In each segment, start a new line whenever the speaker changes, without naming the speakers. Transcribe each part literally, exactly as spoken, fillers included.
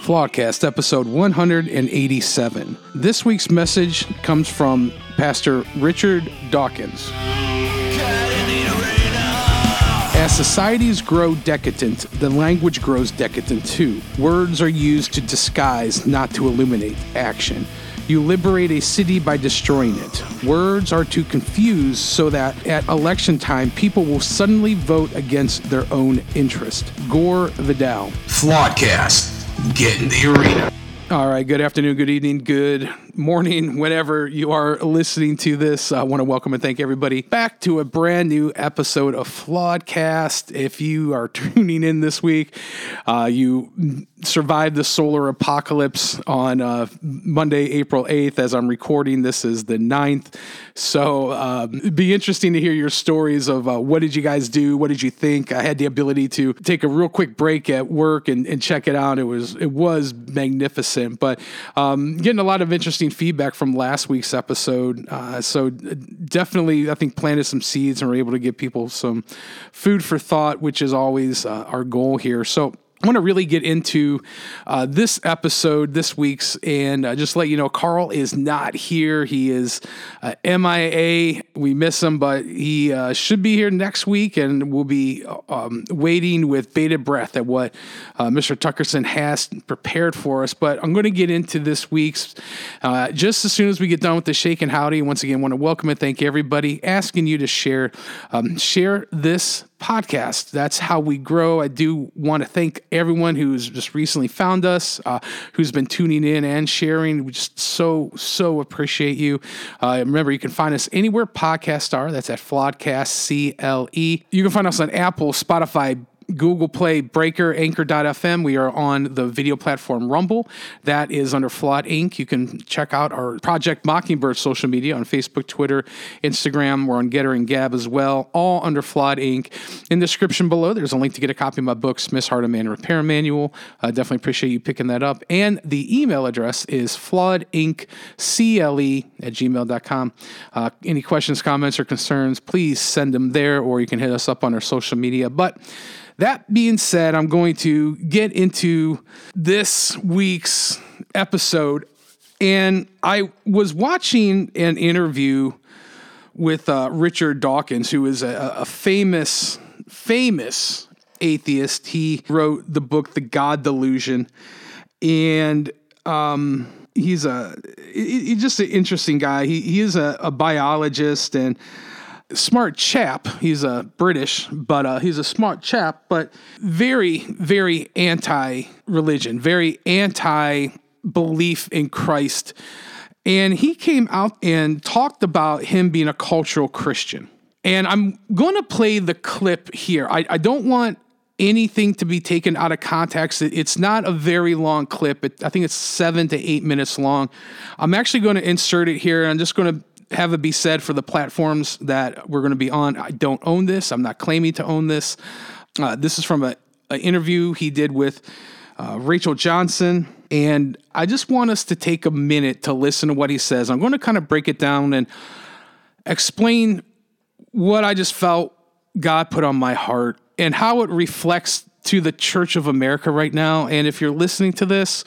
Flawcast, episode one hundred eighty-seven. This week's message comes from Pastor Richard Dawkins. As societies grow decadent, the language grows decadent too. Words are used to disguise, not to illuminate action. You liberate a city by destroying it. Words are to confuse so that at election time, people will suddenly vote against their own interest. Gore Vidal.
Flawcast. Get in the arena.
All right, good afternoon, good evening, good morning, whenever you are listening to this. I want to welcome and thank everybody back to a brand new episode of Flawcast. If you are tuning in this week, uh, you survived the solar apocalypse on uh, Monday, April eighth. As I'm recording, this is the ninth. So uh, it'd be interesting to hear your stories of uh, what did you guys do? What did you think? I had the ability to take a real quick break at work and, and check it out. It was it was magnificent, but um, getting a lot of interesting feedback from last week's episode. Uh, so definitely, I think, planted some seeds and were able to give people some food for thought, which is always uh, our goal here. So I want to really get into uh, this episode, this week's, and uh, just let you know, Carl is not here. He is uh, M I A. We miss him, but he uh, should be here next week, and we'll be um, waiting with bated breath at what uh, Mister Tuckerson has prepared for us. But I'm going to get into this week's uh, just as soon as we get done with the Shake and Howdy. Once again, I want to welcome and thank everybody, asking you to share, um, share this podcast. That's how we grow. I do want to thank everyone who's just recently found us, uh, who's been tuning in and sharing. We just so, so appreciate you. Uh, remember, you can find us anywhere podcasts are. That's at Flawcast, C L E. You can find us on Apple, Spotify, Google Play, Breaker, Anchor dot f m. We are on the video platform Rumble. That is under Flawed Incorporated. You can check out our Project Mockingbird social media on Facebook, Twitter, Instagram. We're on Getter and Gab as well, all under Flawed Incorporated. In the description below, there's a link to get a copy of my book, Smith's Heart of Man Repair Manual. I uh, definitely appreciate you picking that up. And the email address is flawedinc at gmail dot com. Uh, any questions, comments, or concerns, please send them there, or you can hit us up on our social media. But that being said, I'm going to get into this week's episode. And I was watching an interview with uh, Richard Dawkins, who is a, a famous, famous atheist. He wrote the book, The God Delusion. And um, he's a he's just an interesting guy. He, he is a, a biologist and smart chap. He's a British, but uh, he's a smart chap, but very, very anti-religion, very anti-belief in Christ. And he came out and talked about him being a cultural Christian. And I'm going to play the clip here. I, I don't want anything to be taken out of context. It, it's not a very long clip. It, I think it's seven to eight minutes long. I'm actually going to insert it here. I'm just going to have it be said for the platforms that we're going to be on. I don't own this. I'm not claiming to own this. Uh, this is from an interview he did with uh, Rachel Johnson. And I just want us to take a minute to listen to what he says. I'm going to kind of break it down and explain what I just felt God put on my heart and how it reflects to the Church of America right now. And if you're listening to this,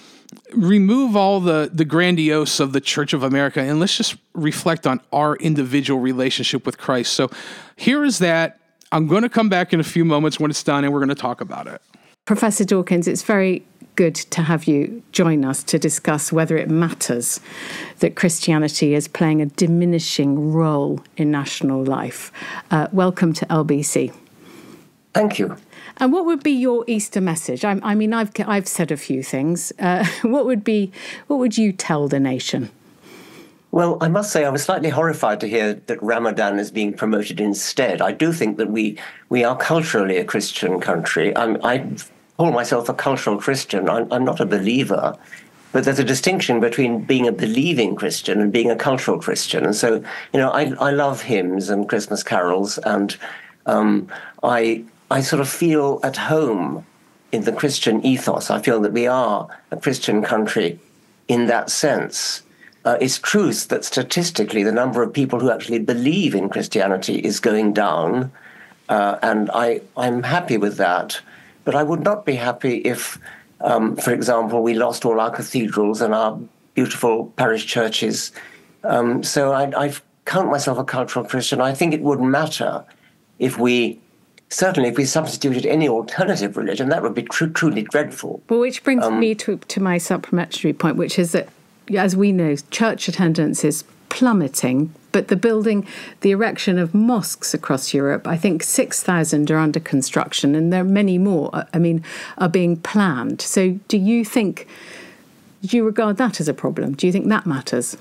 remove all the, the grandiose of the Church of America and let's just reflect on our individual relationship with Christ. So here is that. I'm going to come back in a few moments when it's done and we're going to talk about it.
Professor Dawkins, it's very good to have you join us to discuss whether it matters that Christianity is playing a diminishing role in national life. Uh, welcome to L B C.
Thank you.
And what would be your Easter message? I, I mean, I've I've said a few things. Uh, what would be what would you tell the nation?
Well, I must say I was slightly horrified to hear that Ramadan is being promoted instead. I do think that we we are culturally a Christian country. I'm, I call myself a cultural Christian. I'm, I'm not a believer, but there's a distinction between being a believing Christian and being a cultural Christian. And so, you know, I I love hymns and Christmas carols, and um, I. I sort of feel at home in the Christian ethos. I feel that we are a Christian country in that sense. Uh, it's true that statistically the number of people who actually believe in Christianity is going down, uh, and I, I'm happy with that. But I would not be happy if Um, for example, we lost all our cathedrals and our beautiful parish churches. Um, so I, I count myself a cultural Christian. I think it wouldn't matter if we, certainly if we substituted any alternative religion, that would be tr- truly dreadful.
Well, which brings
um,
me to, to my supplementary point, which is that, as we know, church attendance is plummeting, but the building, the erection of mosques across Europe, I think six thousand are under construction, and there are many more, I mean, are being planned. So do you think, do you regard that as a problem? Do you think that matters?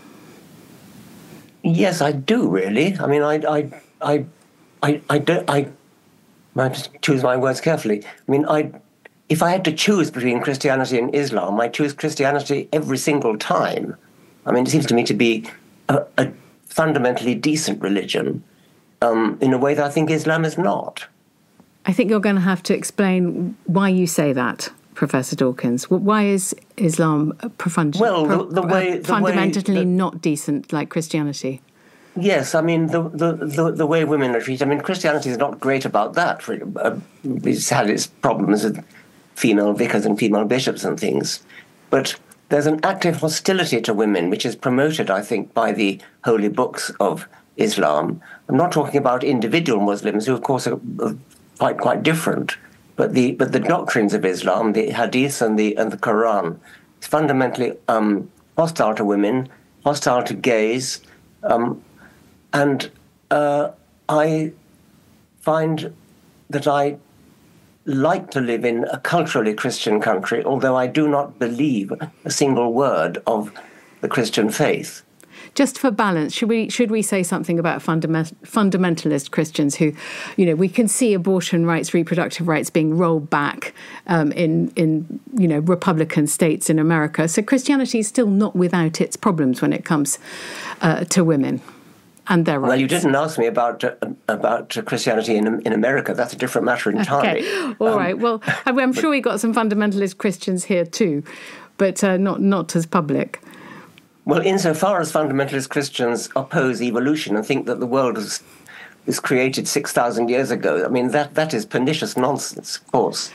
Yes, I do, really. I mean, I, I, I, I, I don't, I, I have to choose my words carefully. I mean, I, if I had to choose between Christianity and Islam, I choose Christianity every single time. I mean, it seems to me to be a, a fundamentally decent religion um, in a way that I think Islam is not.
I think you're going to have to explain why you say that, Professor Dawkins. Why is Islam profund-
well, the, the way, the
fundamentally
way that,
not decent like Christianity?
Yes, I mean, the, the, the, the way women are treated. I mean, Christianity is not great about that. Uh, it's had its problems with female vicars and female bishops and things. But there's an active hostility to women, which is promoted, I think, by the holy books of Islam. I'm not talking about individual Muslims, who, of course, are quite quite different. But the but the doctrines of Islam, the Hadith and the and the Quran, is fundamentally um, hostile to women, hostile to gays, um, and uh, I find that I like to live in a culturally Christian country, although I do not believe a single word of the Christian faith.
Just for balance, should we should we say something about fundament, fundamentalist Christians who, you know, we can see abortion rights, reproductive rights being rolled back um, in in you know Republican states in America. So Christianity is still not without its problems when it comes uh, to women and their rights.
Well, you didn't ask me about uh, about Christianity in in America. That's a different matter entirely.
Okay, all um, right. Well, I'm sure we got some fundamentalist Christians here too, but uh, not not as public.
Well, insofar as fundamentalist Christians oppose evolution and think that the world was, was created six thousand years ago, I mean, that, that is pernicious nonsense, of course.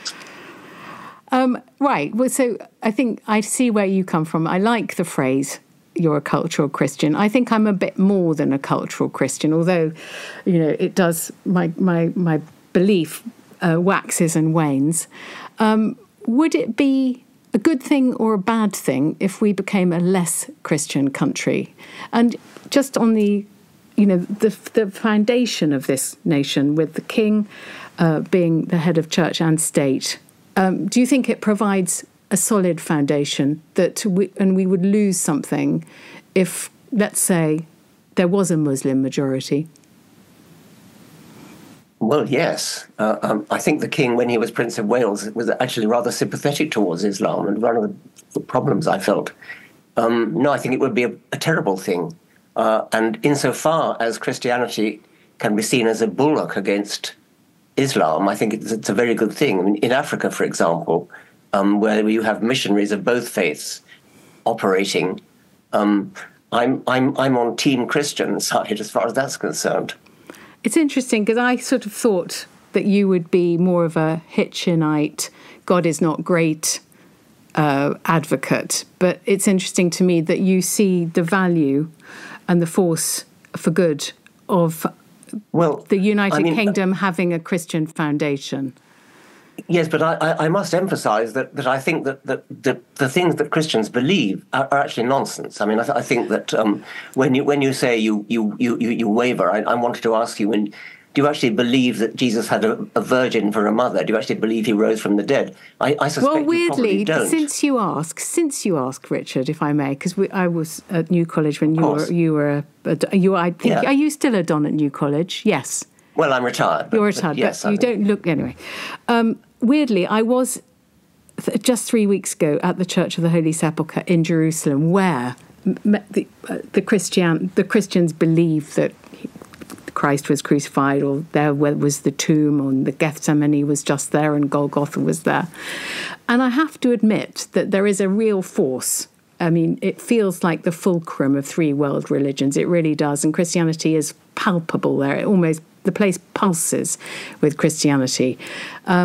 Um, right. Well, so I think I see where you come from. I like the phrase, you're a cultural Christian. I think I'm a bit more than a cultural Christian, although, you know, it does, my, my, my belief uh, waxes and wanes. Um, would it be a good thing or a bad thing if we became a less Christian country? And just on the, you know, the the foundation of this nation, with the king uh, being the head of church and state, um, do you think it provides a solid foundation that we, and we would lose something if, let's say, there was a Muslim majority?
Well, yes. Uh, um, I think the king, when he was Prince of Wales, was actually rather sympathetic towards Islam, and one of the, the problems I felt. Um, no, I think it would be a, a terrible thing. Uh, and insofar as Christianity can be seen as a bulwark against Islam, I think it's, it's a very good thing. I mean, in Africa, for example, um, where you have missionaries of both faiths operating, um, I'm, I'm, I'm on Team Christian side as far as that's concerned.
It's interesting because I sort of thought that you would be more of a Hitchinite, God is not great uh, advocate. But it's interesting to me that you see the value and the force for good of
well,
the United
I mean,
Kingdom having a Christian foundation.
Yes, but I, I must emphasize that, that I think that, that, that the things that Christians believe are, are actually nonsense. I mean, I, th- I think that um, when you when you say you you you, you waver, I, I wanted to ask you, when, do you actually believe that Jesus had a, a virgin for a mother? Do you actually believe he rose from the dead? I, I suspect
well,
you
weirdly,
probably don't.
since you ask, since you ask, Richard, if I may, because I was at New College when you were you were a, a, you. I think
yeah.
Are you still a Don at New College? Yes.
Well, I'm retired. But,
You're retired,
but yes,
but you don't look anyway. Um, weirdly, I was th- just three weeks ago at the Church of the Holy Sepulchre in Jerusalem, where m- the uh, the Christian the Christians believe that Christ was crucified, or there was the tomb, or the Gethsemane was just there, and Golgotha was there. And I have to admit that there is a real force. I mean, it feels like the fulcrum of three world religions. It really does, and Christianity is palpable there. It almost the place pulses with Christianity. Um,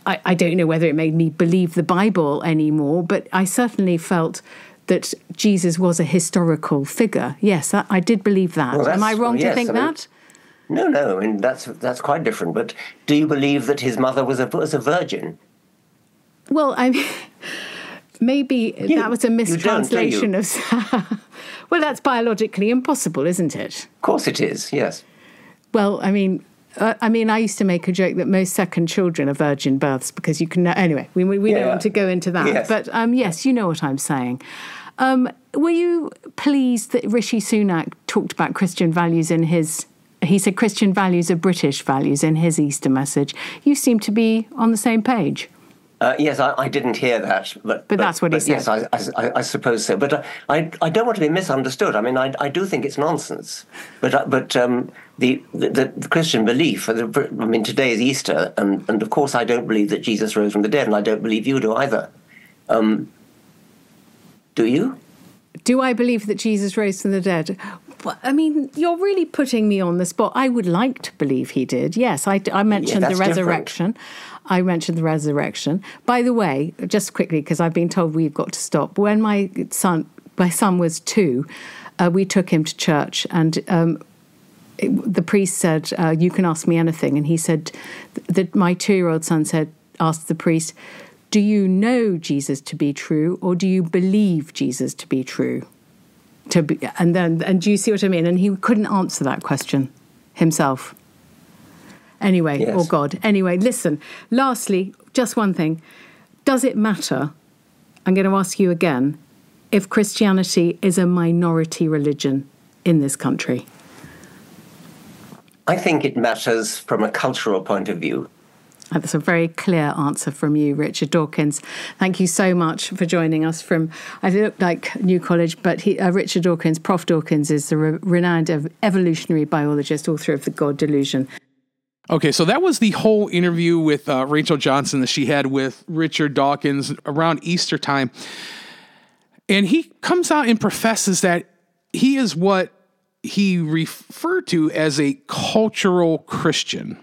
I, I don't know whether it made me believe the Bible anymore, but I certainly felt that Jesus was a historical figure. Yes, I, I did believe that.
Well,
Am I wrong
well, yes,
to think
I mean,
that?
No, no, I mean, that's, that's quite different. But do you believe that his mother was a, was a virgin?
Well, I mean, maybe
You-
that was a
you don't,
mistranslation
do you?
of... Well, that's biologically impossible, isn't it?
Of course it is, yes.
Well, I mean... Uh, I mean, I used to make a joke that most second children are virgin births because you can... Anyway, we, we
Yeah,
don't want to go into that.
yes.
But um, yes, you know what I'm saying. Um, were you pleased that Rishi Sunak talked about Christian values in his... He said Christian values are British values in his Easter message. You seem to be on the same page.
Uh, yes, I, I didn't hear that, but
But that's what he
but Yes,
said.
I, I, I suppose so. But uh, I, I don't want to be misunderstood. I mean, I, I do think it's nonsense. But uh, but um, the, the the Christian belief. uh, the- I mean, today is Easter, and and of course, I don't believe that Jesus rose from the dead, and I don't believe you do either. Um, do you?
Do I believe that Jesus rose from the dead? Well, I mean, you're really putting me on the spot. I would like to believe he did. Yes, I, I mentioned the
that's different.
resurrection. I mentioned the resurrection. By the way, just quickly, because I've been told we've got to stop. When my son, my son was two, uh, we took him to church, and um, it, the priest said, uh, "You can ask me anything." And he said that my two-year-old son said, asked the priest, "Do you know Jesus to be true, or do you believe Jesus to be true?" To be, and then, and do you see what I mean? And he couldn't answer that question himself. Anyway,
Yes.
oh God. Anyway, listen. Lastly, just one thing. Does it matter? I'm going to ask you again if Christianity is a minority religion in this country.
I think it matters from a cultural point of view.
That's a very clear answer from you, Richard Dawkins. Thank you so much for joining us from, I look like New College, but he, uh, Richard Dawkins, Professor Dawkins, is the re- renowned ev- evolutionary biologist, author of The God Delusion.
Okay, so that was the whole interview with uh, Rachel Johnson that she had with Richard Dawkins around Easter time. And he comes out and professes that he is what he referred to as a cultural Christian.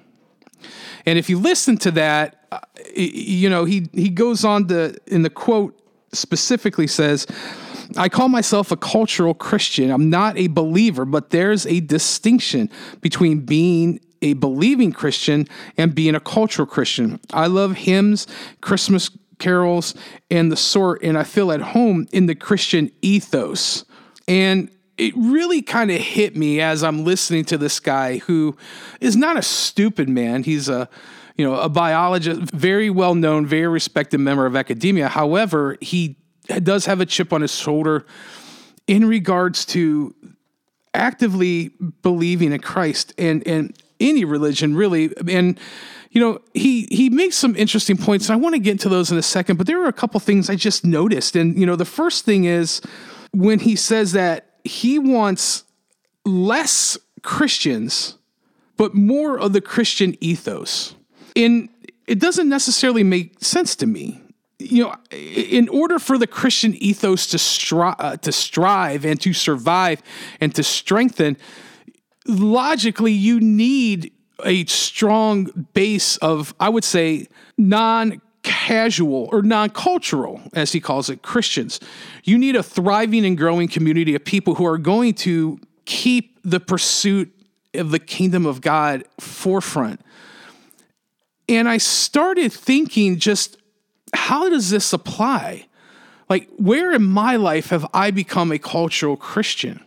And if you listen to that, uh, you know, he, he goes on to, in the quote specifically says, "I call myself a cultural Christian. I'm not a believer, but there's a distinction between being a believing Christian and being a cultural Christian. I love hymns, Christmas carols, and the sort, and I feel at home in the Christian ethos." And it really kind of hit me as I'm listening to this guy who is not a stupid man. He's a, you know, a biologist, very well known, very respected member of academia. However, he does have a chip on his shoulder in regards to actively believing in Christ and, and any religion, really. And, you know, he, he makes some interesting points, and I want to get into those in a second, but there were a couple things I just noticed. And, you know, the first thing is when he says that he wants less Christians, but more of the Christian ethos. And it doesn't necessarily make sense to me. You know, in order for the Christian ethos to, stri- uh, to strive and to survive and to strengthen, logically, you need a strong base of, I would say, non-casual or non-cultural, as he calls it, Christians. You need a thriving and growing community of people who are going to keep the pursuit of the kingdom of God forefront. And I started thinking, just how does this apply? Like, where in my life have I become a cultural Christian?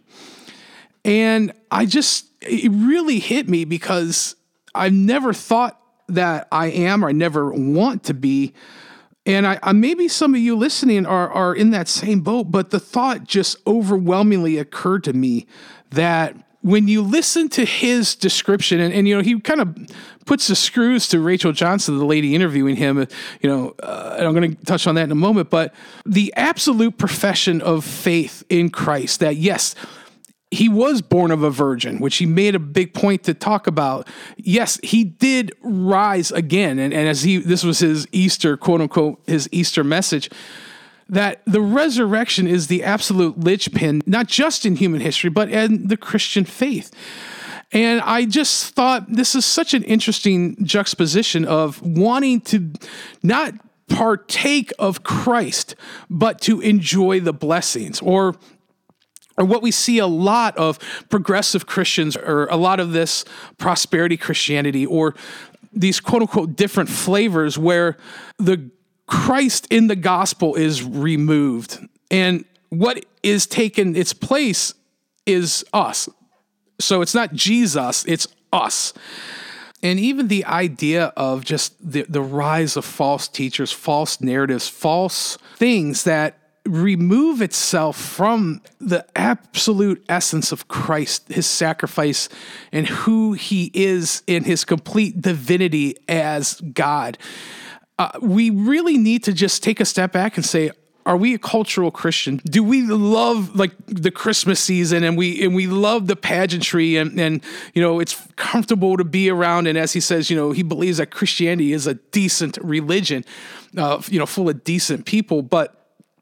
And I just, it really hit me because I've never thought that I am, or I never want to be. And I, I maybe some of you listening are, are in that same boat, but the thought just overwhelmingly occurred to me that when you listen to his description, and, and you know, he kind of puts the screws to Rachel Johnson, the lady interviewing him, you know, uh, and I'm going to touch on that in a moment, but the absolute profession of faith in Christ, that yes, he was born of a virgin, which he made a big point to talk about. Yes, he did rise again. And, and as he, this was his Easter, quote unquote, his Easter message, that the resurrection is the absolute linchpin, not just in human history, but in the Christian faith. And I just thought this is such an interesting juxtaposition of wanting to not partake of Christ, but to enjoy the blessings, or or what we see a lot of progressive Christians, or a lot of this prosperity Christianity, or these quote unquote different flavors where the Christ in the gospel is removed. And what is taken its place is us. So it's not Jesus, it's us. And even the idea of just the, the rise of false teachers, false narratives, false things that remove itself from the absolute essence of Christ, his sacrifice, and who he is in his complete divinity as God. Uh, we really need to just take a step back and say, are we a cultural Christian? Do we love like the Christmas season, and we and we love the pageantry, and and you know it's comfortable to be around? And as he says, you know, he believes that Christianity is a decent religion, uh, you know, full of decent people. But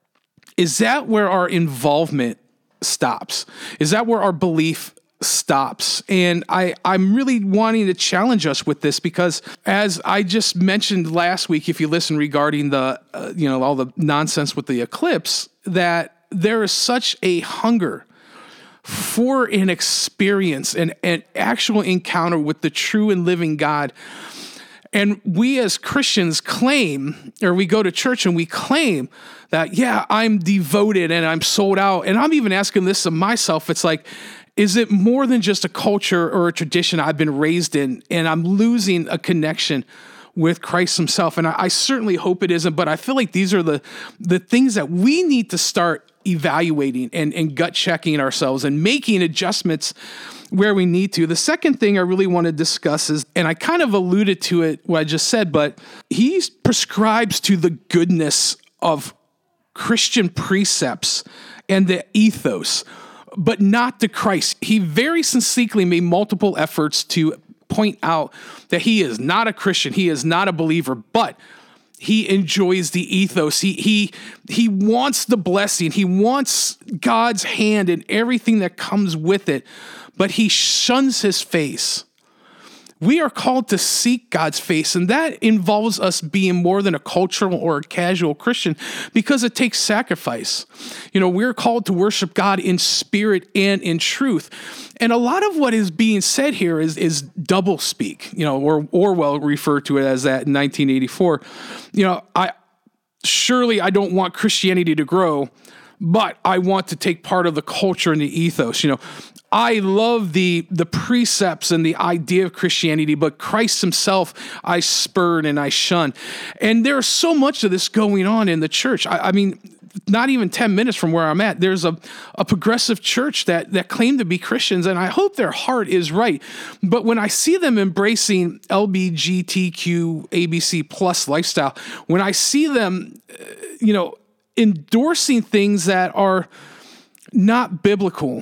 is that where our involvement stops? Is that where our belief stops? And I, I'm really wanting to challenge us with this, because as I just mentioned last week, if you listen regarding the, uh, you know, all the nonsense with the eclipse, that there is such a hunger for an experience, an, an actual encounter with the true and living God. And we as Christians claim, or we go to church and we claim that, yeah, I'm devoted and I'm sold out. And I'm even asking this of myself. It's like, is it more than just a culture or a tradition I've been raised in, and I'm losing a connection with Christ himself? And I, I certainly hope it isn't, but I feel like these are the, the things that we need to start evaluating and, and gut checking ourselves and making adjustments where we need to. The second thing I really want to discuss is, and I kind of alluded to it, what I just said, but he prescribes to the goodness of Christian precepts and the ethos, but not to Christ. He very sincerely made multiple efforts to point out that he is not a Christian, he is not a believer, but he enjoys the ethos. He he he wants the blessing. He wants God's hand in everything that comes with it, but he shuns his face. We are called to seek God's face, and that involves us being more than a cultural or a casual Christian, because it takes sacrifice. You know, we're called to worship God in spirit and in truth. And a lot of what is being said here is, is double speak, you know, or Orwell referred to it as that in nineteen eighty-four. You know, I surely I don't want Christianity to grow, but I want to take part of the culture and the ethos. You know, I love the the precepts and the idea of Christianity, but Christ himself I spurn and I shun. And there's so much of this going on in the church. I, I mean, not even ten minutes from where I'm at, there's a, a progressive church that, that claim to be Christians, and I hope their heart is right. But when I see them embracing L G B T Q A B C plus lifestyle, when I see them, you know, endorsing things that are not biblical,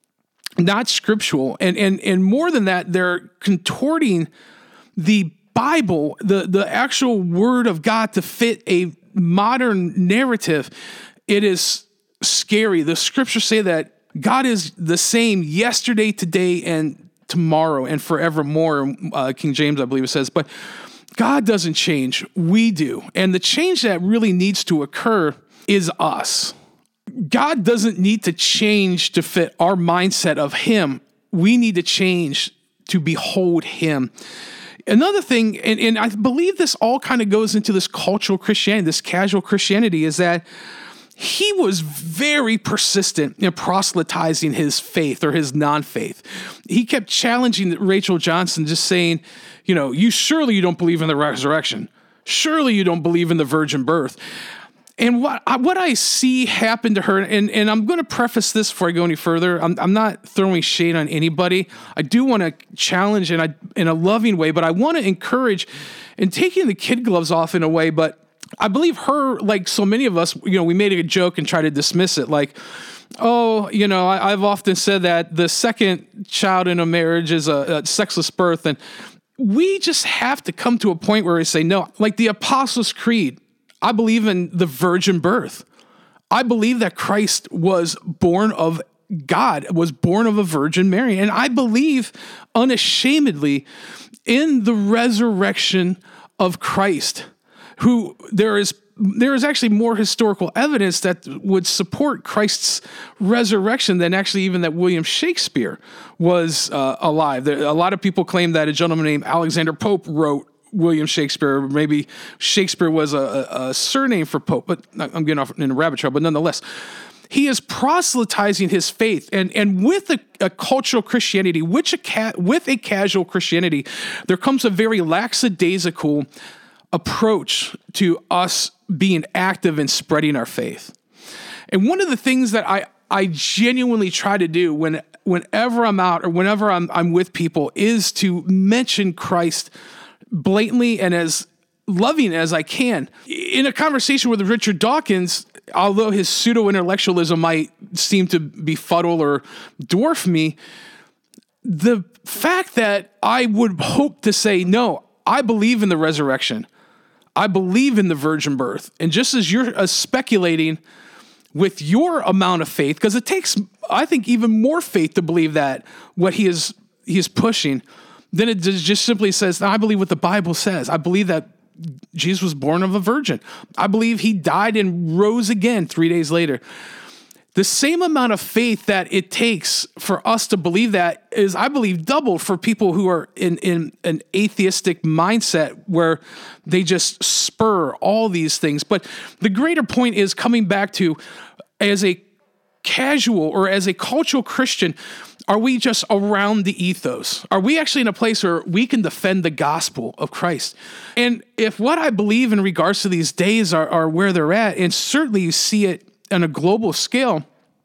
not scriptural, and and and more than that, they're contorting the Bible, the, the actual word of God, to fit a modern narrative. It is scary. The scriptures say that God is the same yesterday, today, and tomorrow, and forevermore. Uh, King James, I believe it says, but God doesn't change. We do. And the change that really needs to occur is us. God doesn't need to change to fit our mindset of him. We need to change to behold him. Another thing, and, and I believe this all kind of goes into this cultural Christianity, this casual Christianity, is that he was very persistent in proselytizing his faith or his non-faith. He kept challenging Rachel Johnson, just saying, you know, you surely you don't believe in the resurrection. Surely you don't believe in the virgin birth. And what I, what I see happen to her, and, and I'm going to preface this before I go any further. I'm, I'm not throwing shade on anybody. I do want to challenge in a, in a loving way, but I want to encourage and taking the kid gloves off in a way. But I believe her, like so many of us, you know, we made a joke and try to dismiss it. Like, oh, you know, I, I've often said that the second child in a marriage is a, a sexless birth. And we just have to come to a point where we say, no, like the Apostles' Creed, I believe in the virgin birth. I believe that Christ was born of God was born of a Virgin Mary. And I believe unashamedly in the resurrection of Christ, who there is there is actually more historical evidence that would support Christ's resurrection than actually even that William Shakespeare was uh, alive. There, a lot of people claim that a gentleman named Alexander Pope wrote William Shakespeare. Maybe Shakespeare was a, a surname for Pope, but I'm getting off in a rabbit trail, but nonetheless, he is proselytizing his faith, and, and with a, a cultural Christianity, which a ca- with a casual Christianity, there comes a very lackadaisical approach to us being active in spreading our faith. And one of the things that I, I genuinely try to do when whenever I'm out or whenever I'm I'm with people is to mention Christ blatantly and as loving as I can. In a conversation with Richard Dawkins, although his pseudo-intellectualism might seem to befuddle or dwarf me, the fact that I would hope to say, no, I believe in the resurrection. I believe in the virgin birth. And just as you're uh, speculating with your amount of faith, because it takes, I think, even more faith to believe that what he is he is pushing, then it just simply says, I believe what the Bible says. I believe that Jesus was born of a virgin. I believe he died and rose again three days later. The same amount of faith that it takes for us to believe that is, I believe, doubled for people who are in, in an atheistic mindset where they just spur all these things. But the greater point is coming back to, as a casual or as a cultural Christian, are we just around the ethos? Are we actually in a place where we can defend the gospel of Christ? And if what I believe in regards to these days are, are where they're at, and certainly you see it on a global scale,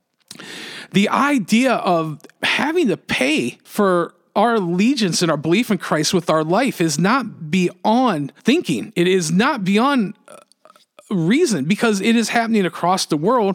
the idea of having to pay for our allegiance and our belief in Christ with our life is not beyond thinking. It is not beyond reason, because it is happening across the world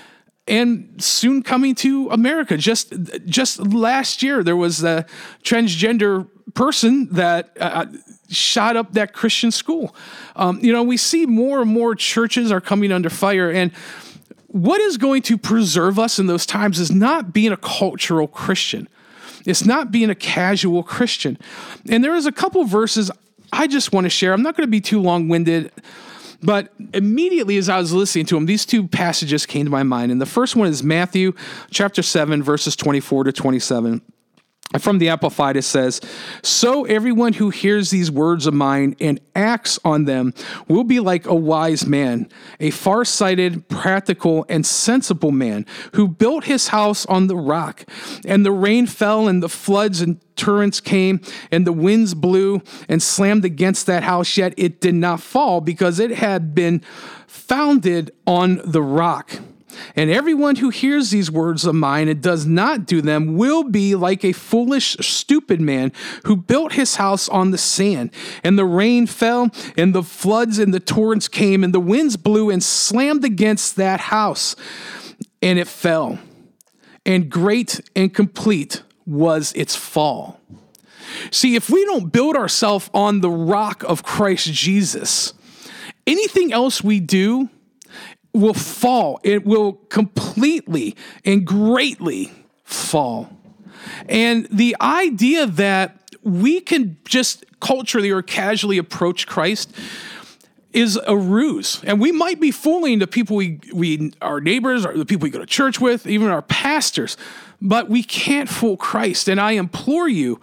and soon coming to America. Just just last year, there was a transgender person that uh, shot up that Christian school. Um, you know, we see more and more churches are coming under fire, and what is going to preserve us in those times is not being a cultural Christian. It's not being a casual Christian. And there is a couple verses I just want to share. I'm not going to be too long-winded, but immediately as I was listening to them, these two passages came to my mind. And the first one is Matthew chapter seven, verses twenty-four to twenty-seven. From the Amplified, it says, "So everyone who hears these words of mine and acts on them will be like a wise man, a far-sighted, practical, and sensible man who built his house on the rock. And the rain fell, and the floods and torrents came, and the winds blew and slammed against that house, yet it did not fall, because it had been founded on the rock. And everyone who hears these words of mine and does not do them will be like a foolish, stupid man who built his house on the sand. And the rain fell, and the floods and the torrents came, and the winds blew and slammed against that house, and it fell. And great and complete was its fall." See, if we don't build ourselves on the rock of Christ Jesus, anything else we do will fall. It will completely and greatly fall. And the idea that we can just culturally or casually approach Christ is a ruse. And we might be fooling the people we, we our neighbors, or the people we go to church with, even our pastors, but we can't fool Christ. And I implore you,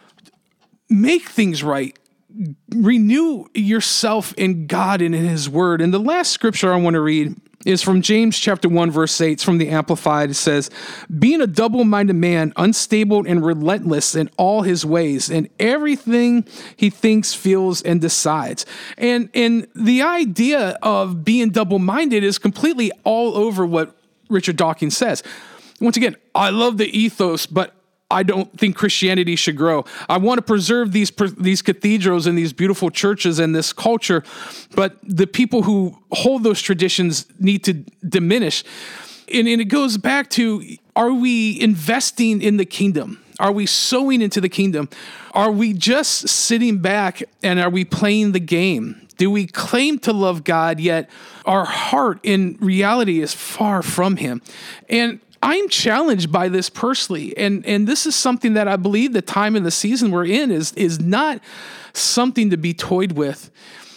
make things right. Renew yourself in God and in his word. And the last scripture I want to read is from James chapter one, verse eight. It's from the Amplified. It says, "Being a double-minded man, unstable and relentless in all his ways, and everything he thinks, feels, and decides." And, and the idea of being double-minded is completely all over what Richard Dawkins says. Once again, I love the ethos, but I don't think Christianity should grow. I want to preserve these these cathedrals and these beautiful churches and this culture, but the people who hold those traditions need to diminish. And, and it goes back to, are we investing in the kingdom? Are we sowing into the kingdom? Are we just sitting back and are we playing the game? Do we claim to love God, yet our heart in reality is far from him? And I'm challenged by this personally. And, and this is something that I believe the time and the season we're in is, is not something to be toyed with.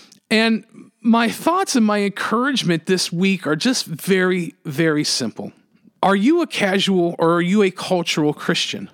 And my thoughts and my encouragement this week are just very, very simple. Are you a casual or are you a cultural Christian?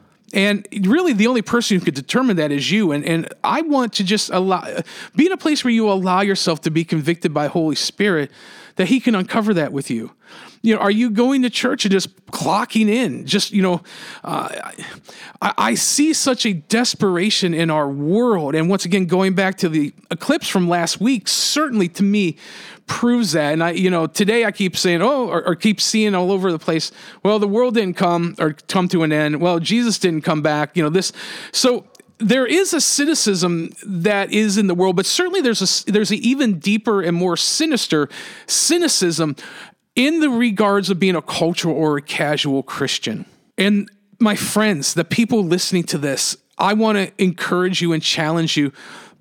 And really the only person who could determine that is you. And, and I want to just allow, be in a place where you allow yourself to be convicted by Holy Spirit, that he can uncover that with you. You know, are you going to church and just clocking in? Just, you know, uh, I, I see such a desperation in our world. And once again, going back to the eclipse from last week, certainly to me proves that. And I, you know, today I keep saying, oh, or, or keep seeing all over the place, well, the world didn't come or come to an end. Well, Jesus didn't come back, you know, this. So there is a cynicism that is in the world, but certainly there's a, there's an even deeper and more sinister cynicism in the regards of being a cultural or a casual Christian. And my friends, the people listening to this, I want to encourage you and challenge you.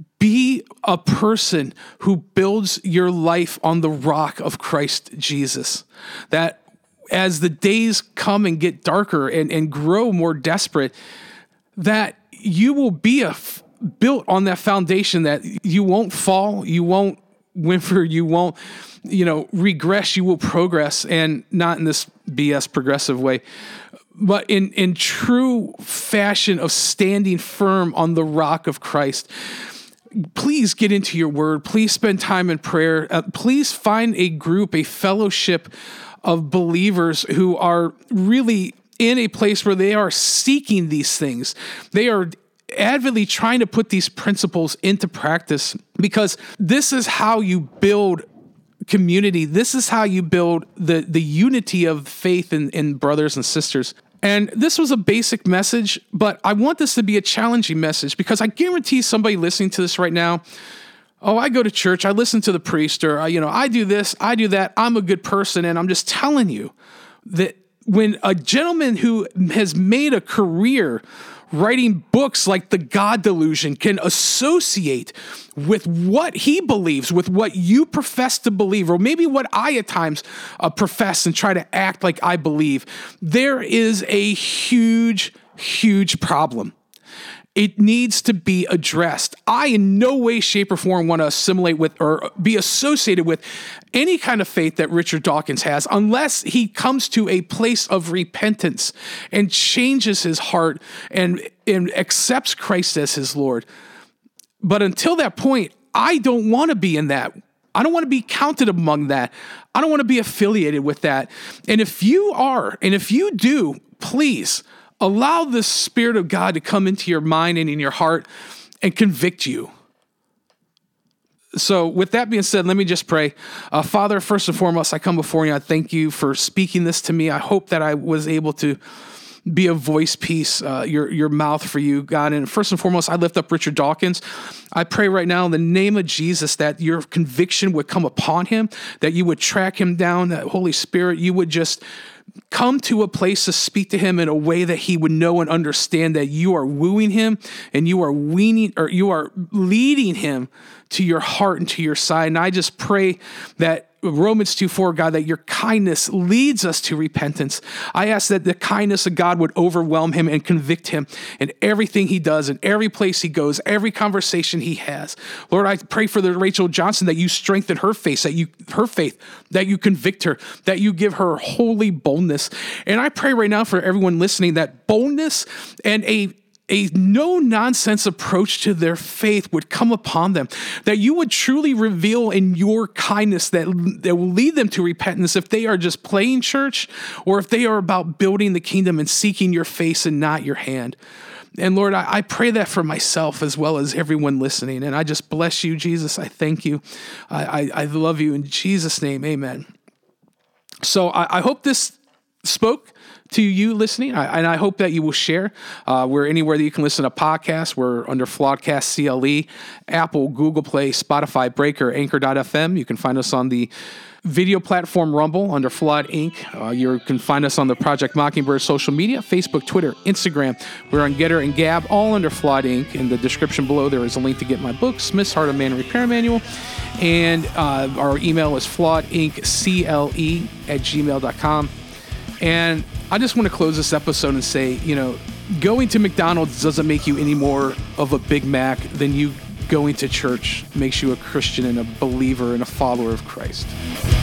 Be a person who builds your life on the rock of Christ Jesus. That as the days come and get darker and, and grow more desperate, that you will be a f- built on that foundation, that you won't fall, you won't whimper, you won't, you know, regress, you will progress, and not in this B S progressive way, but in, in true fashion of standing firm on the rock of Christ. Please get into your word. Please spend time in prayer. Uh, please find a group, a fellowship of believers who are really in a place where they are seeking these things. They are avidly trying to put these principles into practice, because this is how you build community. This is how you build the, the unity of faith in, in brothers and sisters. And this was a basic message, but I want this to be a challenging message, because I guarantee somebody listening to this right now, oh, I go to church, I listen to the priest, or, you know, I do this, I do that, I'm a good person. And I'm just telling you that when a gentleman who has made a career writing books like The God Delusion can associate with what he believes, with what you profess to believe, or maybe what I at times uh, profess and try to act like I believe, there is a huge, huge problem. It needs to be addressed. I in no way, shape, or form want to assimilate with or be associated with any kind of faith that Richard Dawkins has, unless he comes to a place of repentance and changes his heart and, and accepts Christ as his Lord. But until that point, I don't want to be in that. I don't want to be counted among that. I don't want to be affiliated with that. And if you are, and if you do, please allow the Spirit of God to come into your mind and in your heart and convict you. So with that being said, let me just pray. Uh, Father, first and foremost, I come before you. I thank you for speaking this to me. I hope that I was able to be a voice piece, uh, your, your mouth for you, God. And first and foremost, I lift up Richard Dawkins. I pray right now in the name of Jesus that your conviction would come upon him, that you would track him down, that Holy Spirit, you would just come to a place to speak to him in a way that he would know and understand that you are wooing him and you are weaning, or you are leading him to your heart and to your side. And I just pray that Romans two four, God, that your kindness leads us to repentance. I ask that the kindness of God would overwhelm him and convict him in everything he does, in every place he goes, every conversation he has. Lord, I pray for the Rachel Johnson, that you strengthen her faith, that you, her faith, that you convict her, that you give her holy boldness. And I pray right now for everyone listening, that boldness and a A no-nonsense approach to their faith would come upon them, that you would truly reveal in your kindness that, that will lead them to repentance if they are just playing church, or if they are about building the kingdom and seeking your face and not your hand. And Lord, I, I pray that for myself as well as everyone listening. And I just bless you, Jesus. I thank you. I, I, I love you. In Jesus' name, amen. So I, I hope this spoke to you listening, I, and I hope that you will share. Uh, we're anywhere that you can listen to podcasts. We're under Flawedcast C L E, Apple, Google Play, Spotify, Breaker, Anchor dot f m. You can find us on the video platform Rumble under Flawed Incorporated. Uh, you can find us on the Project Mockingbird social media, Facebook, Twitter, Instagram. We're on Getter and Gab, all under Flawed Incorporated. In the description below, there is a link to get my book, Smith's Heart of Man Repair Manual. And uh, our email is flawed inc cle at gmail dot com. And I just want to close this episode and say, you know, going to McDonald's doesn't make you any more of a Big Mac than you going to church makes you a Christian and a believer and a follower of Christ.